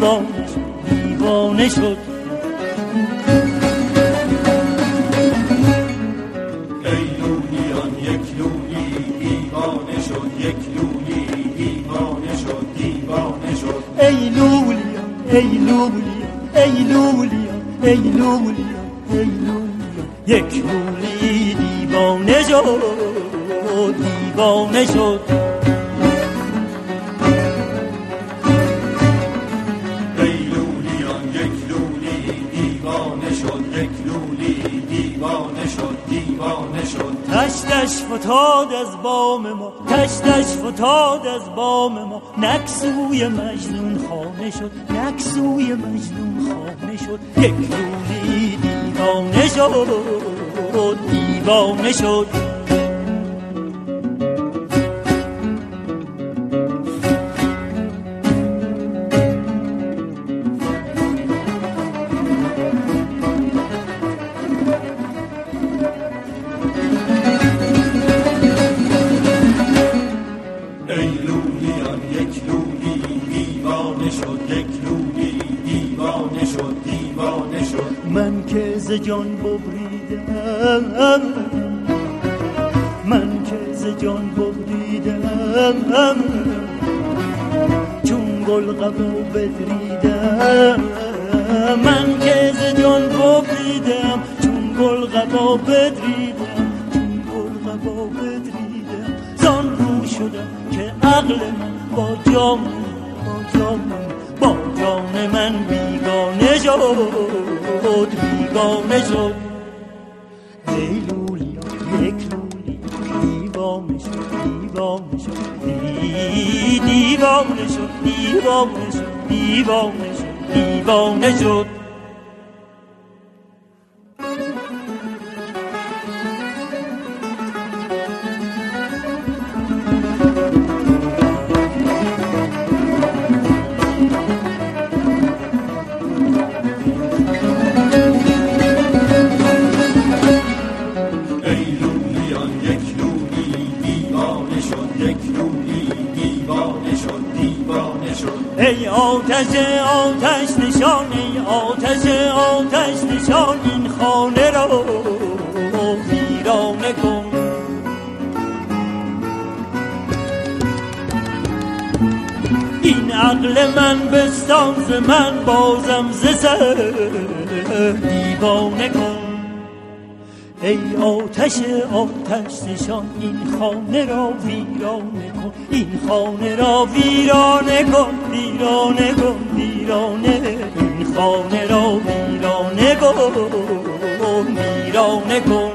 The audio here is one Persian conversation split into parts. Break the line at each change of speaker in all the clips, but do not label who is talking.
دیوانه شد
ای لولیان یک لولی دیوانه شد یک لولی دیوانه شد دیوانه شد
ای لولیان ای لولیان ای لولیان ای لولیان ای لولیان یک لولی دیوانه شد دیوانه شد
ای لولیان یک لولی دیوانه شد یک لولی دیوانه شد دیوانه شد
تشتش فتاد از بام ما تشتش فتاد از بام ما نکسوی مجنون خانه شد نکسوی مجنون خانه شد یک لولی دیوانه شد دیوانه شد من که ز جان ببریدم من که ز جان ببریدم چون گل قبا بدریدم من که ز جان ببریدم چون گل قبا بدریدم چون گل قبا بدریدم زان رو شدم که عقل من با جان من بیگانه شد بیگانه شد ای لولیان یک لولی دیوانه شد دیوانه شد دیوانه شد دیوانه شد دیوانه شد دیوانه شد ای آتش آتش نشان ای آتش آتش نشان این خانه را ویرانه کن این عقل من بستان ز من بازم ز سر دیوانه کن ای آتش آتش نشان این خانه را ویرانه کن این خانه را ویرانه کن ویرانه کن ویرانه این خانه را ویرانه کن ویرانه کن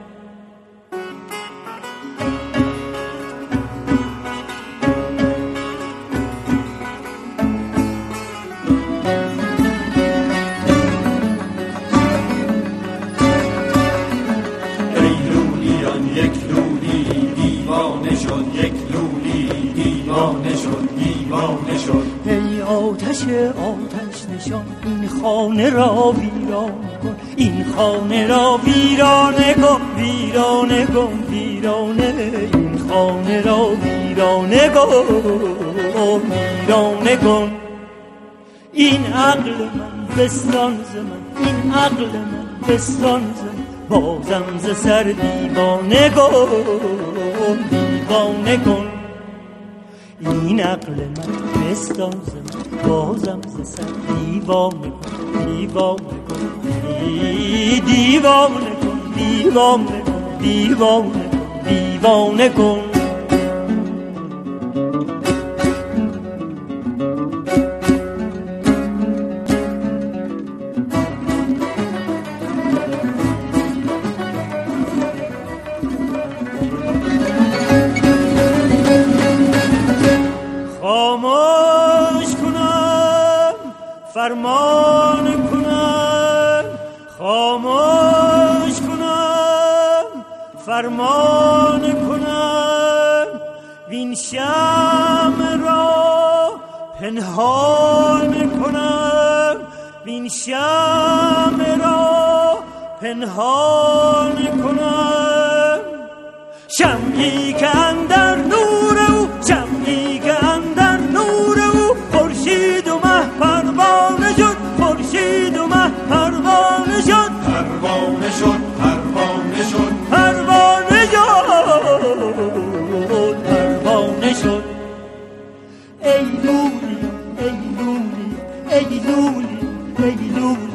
ای آتش آتش نشان این خانه را ویرانه کن این خانه را ویرانه کن ویرانه کن ویرانه این خانه را ویرانه کن ویرانه کن این عقل من بستان ز من این عقل من بستان ز من بازم ز سر دیوانه کن دیوانه کن این عقل من بستان ز من بازم ز سر دیوانه کن دیوانه کن دیوانه کن دیوانه کن دیوانه کن دیوانه کن فرمان کنم خاموش کنم فرمان کنم وین شمع را پنهان کنم وین شمع را پنهان کنم شمعی که اندر نور او شمعی که اندر نور او خورشید و مه پروانه شد
پروانه شد پروانه شد
پروانه شد پروانه شد ای لولی ای لولی ای لولی ای لولی